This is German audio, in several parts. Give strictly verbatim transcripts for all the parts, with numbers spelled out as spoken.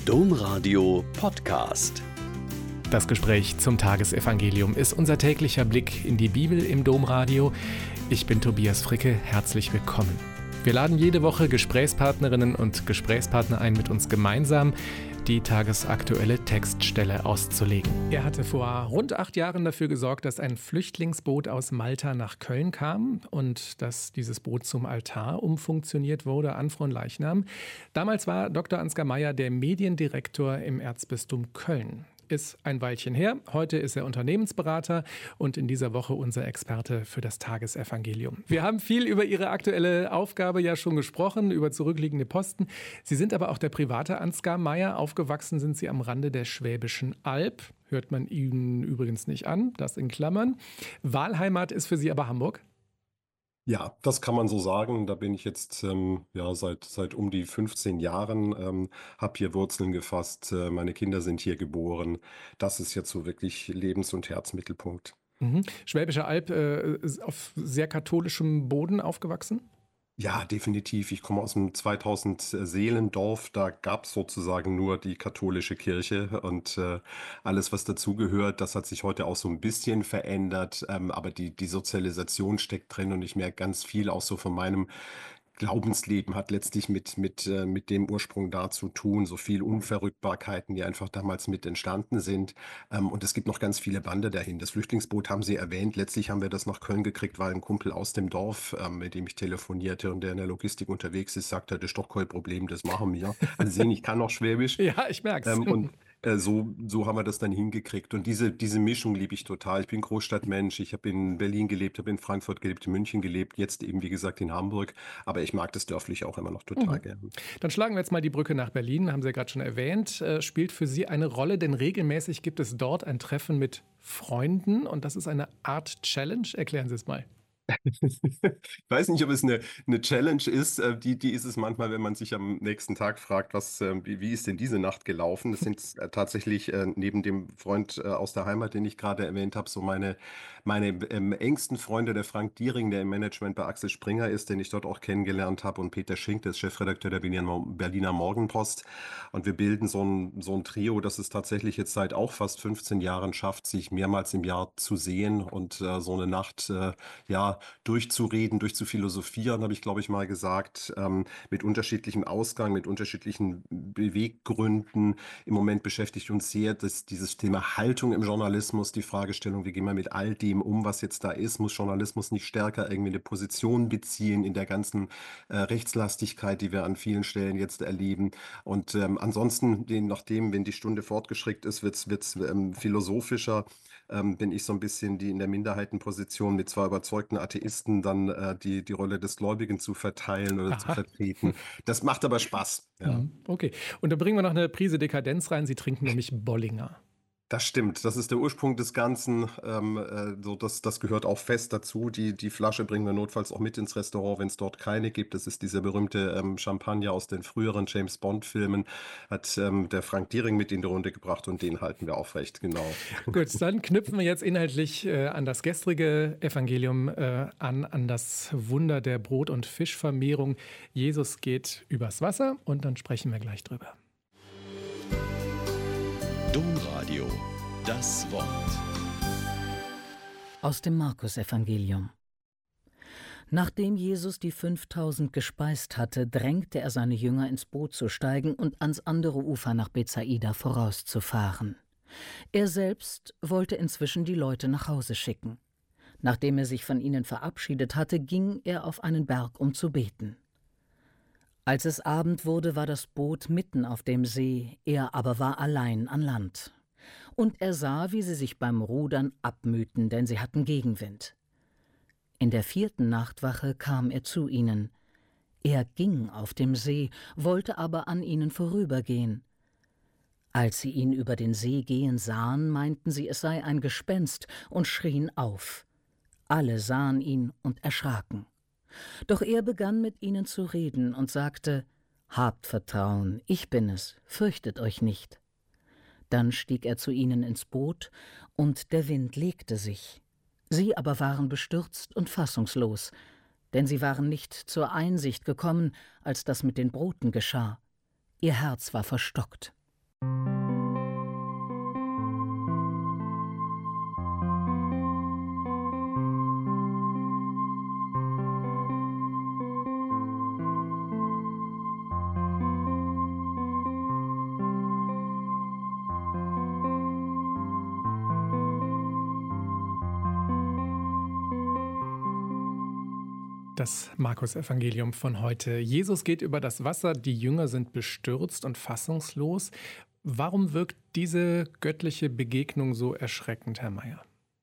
Domradio Podcast. Das Gespräch zum Tagesevangelium ist unser täglicher Blick in die Bibel im Domradio. Ich bin Tobias Fricke, herzlich willkommen. Wir laden jede Woche Gesprächspartnerinnen und Gesprächspartner ein, mit uns gemeinsam die tagesaktuelle Textstelle auszulegen. Er hatte vor rund acht Jahren dafür gesorgt, dass ein Flüchtlingsboot aus Malta nach Köln kam und dass dieses Boot zum Altar umfunktioniert wurde an Fronleichnam. Damals war Doktor Ansgar Meyer der Mediendirektor im Erzbistum Köln. Ist ein Weilchen her. Heute ist er Unternehmensberater und in dieser Woche unser Experte für das Tagesevangelium. Wir haben viel über Ihre aktuelle Aufgabe ja schon gesprochen, über zurückliegende Posten. Sie sind aber auch der private Ansgar Meyer. Aufgewachsen sind Sie am Rande der Schwäbischen Alb. Hört man Ihnen übrigens nicht an, das in Klammern. Wahlheimat ist für Sie aber Hamburg? Ja, das kann man so sagen. Da bin ich jetzt ähm, ja, seit, seit um die fünfzehn Jahren, ähm, habe hier Wurzeln gefasst. Äh, meine Kinder sind hier geboren. Das ist jetzt so wirklich Lebens- und Herzmittelpunkt. Mhm. Schwäbische Alb äh, ist auf sehr katholischem Boden aufgewachsen? Ja, definitiv. Ich komme aus einem zweitausend Seelendorf. Da gab es sozusagen nur die katholische Kirche und äh, alles, was dazugehört. Das hat sich heute auch so ein bisschen verändert. Ähm, aber die, die Sozialisation steckt drin und ich merke ganz viel auch so von meinem Glaubensleben hat letztlich mit, mit, äh, mit dem Ursprung da zu tun, so viel Unverrückbarkeiten, die einfach damals mit entstanden sind. Ähm, und es gibt noch ganz viele Bande dahin. Das Flüchtlingsboot haben Sie erwähnt. Letztlich haben wir das nach Köln gekriegt, weil ein Kumpel aus dem Dorf, ähm, mit dem ich telefonierte und der in der Logistik unterwegs ist, sagte, das ist doch kein Problem, das machen wir. Also Sie sehen, ich kann auch Schwäbisch. Ja, ich merke es. Ähm, und äh, so, so haben wir das dann hingekriegt. Und diese, diese Mischung liebe ich total. Ich bin Großstadtmensch. Ich habe in Berlin gelebt, habe in Frankfurt gelebt, in München gelebt, jetzt eben, wie gesagt, in Hamburg. Aber ich mag das Dörfliche auch immer noch total Mhm. gerne. Dann schlagen wir jetzt mal die Brücke nach Berlin, haben Sie ja gerade schon erwähnt. Äh, spielt für Sie eine Rolle, denn regelmäßig gibt es dort ein Treffen mit Freunden und das ist eine Art Challenge. Erklären Sie es mal. Ich weiß nicht, ob es eine, eine Challenge ist. Äh, Die, die ist es manchmal, wenn man sich am nächsten Tag fragt, was, äh, wie, wie ist denn diese Nacht gelaufen? Das sind äh, tatsächlich äh, neben dem Freund äh, aus der Heimat, den ich gerade erwähnt habe, so meine, meine ähm, engsten Freunde, der Frank Diering, der im Management bei Axel Springer ist, den ich dort auch kennengelernt habe, und Peter Schink, der ist Chefredakteur der Berliner, Berliner Morgenpost. Und wir bilden so ein, so ein Trio, das es tatsächlich jetzt seit auch fast fünfzehn Jahren schafft, sich mehrmals im Jahr zu sehen und äh, so eine Nacht, äh, ja, durchzureden, durchzuphilosophieren, habe ich, glaube ich, mal gesagt, ähm, mit unterschiedlichem Ausgang, mit unterschiedlichen Beweggründen. Im Moment beschäftigt uns sehr das, dieses Thema Haltung im Journalismus, die Fragestellung, wie gehen wir mit all dem um, was jetzt da ist? Muss Journalismus nicht stärker irgendwie eine Position beziehen in der ganzen äh, Rechtslastigkeit, die wir an vielen Stellen jetzt erleben? Und ähm, ansonsten, den, nachdem, wenn die Stunde fortgeschritten ist, wird es ähm, philosophischer. Ähm, bin ich so ein bisschen die in der Minderheitenposition mit zwar überzeugten Atheisten dann äh, die, die Rolle des Gläubigen zu verteilen oder zu Aha. vertreten. Das macht aber Spaß. Ja. Mhm. Okay. Und da bringen wir noch eine Prise Dekadenz rein. Sie trinken nämlich Bollinger. Das stimmt, das ist der Ursprung des Ganzen. Ähm, äh, so das, das gehört auch fest dazu. Die, die Flasche bringen wir notfalls auch mit ins Restaurant, wenn es dort keine gibt. Das ist dieser berühmte ähm, Champagner aus den früheren James Bond-Filmen. Hat ähm, der Frank Diering mit in die Runde gebracht und den halten wir aufrecht, genau. Gut, dann knüpfen wir jetzt inhaltlich äh, an das gestrige Evangelium äh, an, an das Wunder der Brot- und Fischvermehrung. Jesus geht übers Wasser und dann sprechen wir gleich drüber. Domradio, das Wort. Aus dem Markus-Evangelium. Nachdem Jesus die fünftausend gespeist hatte, drängte er seine Jünger, ins Boot zu steigen und ans andere Ufer nach Bethsaida vorauszufahren. Er selbst wollte inzwischen die Leute nach Hause schicken. Nachdem er sich von ihnen verabschiedet hatte, ging er auf einen Berg, um zu beten. Als es Abend wurde, war das Boot mitten auf dem See, er aber war allein an Land. Und er sah, wie sie sich beim Rudern abmühten, denn sie hatten Gegenwind. In der vierten Nachtwache kam er zu ihnen. Er ging auf dem See, wollte aber an ihnen vorübergehen. Als sie ihn über den See gehen sahen, meinten sie, es sei ein Gespenst und schrien auf. Alle sahen ihn und erschraken. Doch er begann mit ihnen zu reden und sagte: Habt Vertrauen, ich bin es, fürchtet euch nicht. Dann stieg er zu ihnen ins Boot, und der Wind legte sich. Sie aber waren bestürzt und fassungslos, denn sie waren nicht zur Einsicht gekommen, als das mit den Broten geschah. Ihr Herz war verstockt. Das Markus-Evangelium von heute. Jesus geht über das Wasser, die Jünger sind bestürzt und fassungslos. Warum wirkt diese göttliche Begegnung so erschreckend, Herr Meyer?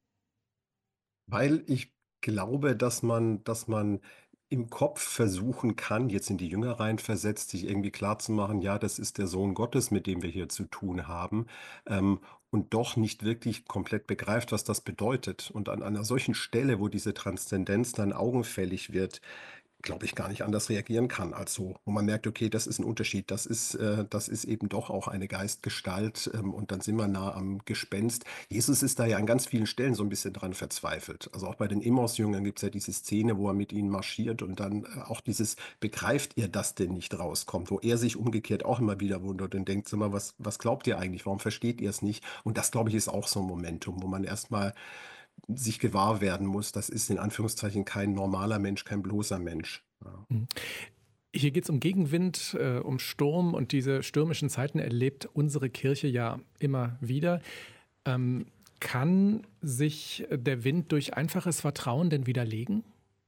Weil ich glaube, dass man dass man im Kopf versuchen kann, jetzt in die Jünger reinversetzt, sich irgendwie klarzumachen: „Ja, das ist der Sohn Gottes, mit dem wir hier zu tun haben“, ähm, und doch nicht wirklich komplett begreift, was das bedeutet. Und an einer solchen Stelle, wo diese Transzendenz dann augenfällig wird, glaube ich, gar nicht anders reagieren kann als so, wo man merkt, okay, das ist ein Unterschied. Das ist äh, das ist eben doch auch eine Geistgestalt, ähm, und dann sind wir nah am Gespenst. Jesus ist da ja an ganz vielen Stellen so ein bisschen dran verzweifelt. Also, auch bei den Emmaus-Jüngern gibt es ja diese Szene, wo er mit ihnen marschiert und dann, äh, auch dieses „Begreift ihr das denn nicht?“ rauskommt, wo er sich umgekehrt auch immer wieder wundert und denkt: „Sag mal, was was glaubt ihr eigentlich? Warum versteht ihr es nicht?“ Und das, glaube ich, ist auch so ein Momentum, wo man erst mal sich gewahr werden muss, das ist in Anführungszeichen kein normaler Mensch, kein bloßer Mensch. Ja. Mhm. Hier geht es um Gegenwind, äh, um Sturm und diese stürmischen Zeiten erlebt unsere Kirche ja immer wieder. Ähm, kann sich der Wind durch einfaches Vertrauen denn widerlegen?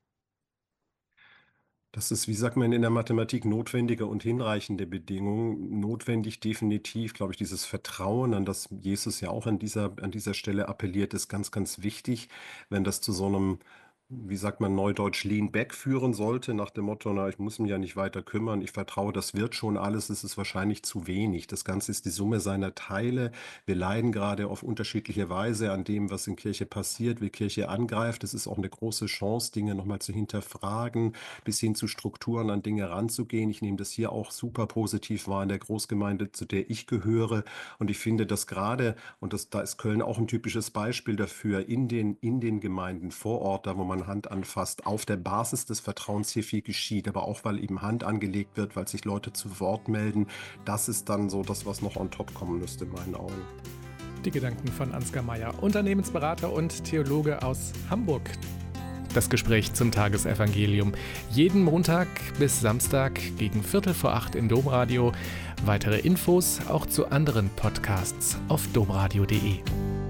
Das ist, wie sagt man in der Mathematik, notwendige und hinreichende Bedingung. Notwendig definitiv, glaube ich, dieses Vertrauen, an das Jesus ja auch an dieser, an dieser Stelle appelliert, ist ganz, ganz wichtig. Wenn das zu so einem, wie sagt man neudeutsch, Lean Back führen sollte, nach dem Motto, na, ich muss mich ja nicht weiter kümmern, ich vertraue, das wird schon alles, ist es wahrscheinlich zu wenig. Das Ganze ist die Summe seiner Teile. Wir leiden gerade auf unterschiedliche Weise an dem, was in Kirche passiert, wie Kirche angreift. Es ist auch eine große Chance, Dinge nochmal zu hinterfragen, bis hin zu Strukturen an Dinge ranzugehen. Ich nehme das hier auch super positiv wahr in der Großgemeinde, zu der ich gehöre. Und ich finde, dass gerade, und das, da ist Köln auch ein typisches Beispiel dafür, in den, in den Gemeinden vor Ort, da wo man Hand anfasst, auf der Basis des Vertrauens hier viel geschieht, aber auch, weil eben Hand angelegt wird, weil sich Leute zu Wort melden. Das ist dann so das, was noch on top kommen müsste, in meinen Augen. Die Gedanken von Ansgar Meyer, Unternehmensberater und Theologe aus Hamburg. Das Gespräch zum Tagesevangelium. Jeden Montag bis Samstag gegen Viertel vor acht im Domradio. Weitere Infos auch zu anderen Podcasts auf domradio punkt de.